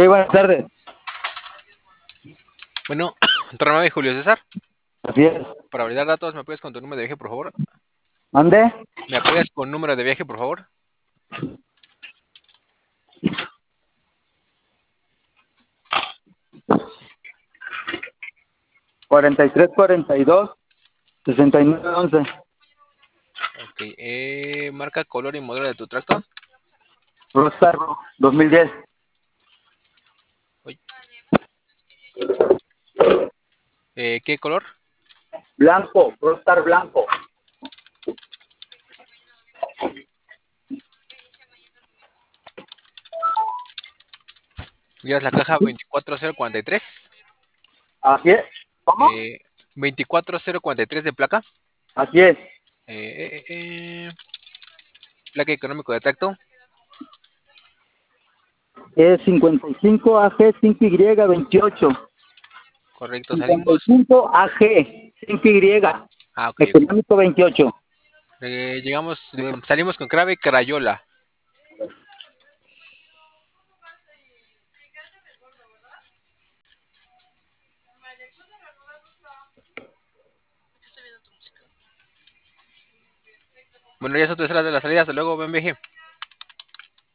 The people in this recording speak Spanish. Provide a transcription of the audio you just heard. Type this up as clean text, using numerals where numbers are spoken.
Sí, buenas tardes. Bueno, Tornado de Julio César. Así es. Para validar datos, ¿me apoyas con tu número de viaje, por favor? ¿Mande? ¿Me apoyas con número de viaje, por favor? Cuarenta y tres, 42, 69, 11. Ok. Marca, color y modelo de tu tractor. Rockstar 2010. Uy. ¿Qué color? Blanco, Rockstar blanco. ¿Llevas la caja 24043? Así es. ¿Cómo? 24043 de placa. Así es. Eh, eh, eh, Placa económico de tracto. Es 55 AG 5Y 28. Correcto, salimos. 55 AG 5Y. Ah, ok, ok. Económico 28. Salimos con Crave Crayola. Bueno, ya son 3 horas de la salida. Hasta luego, buen viaje.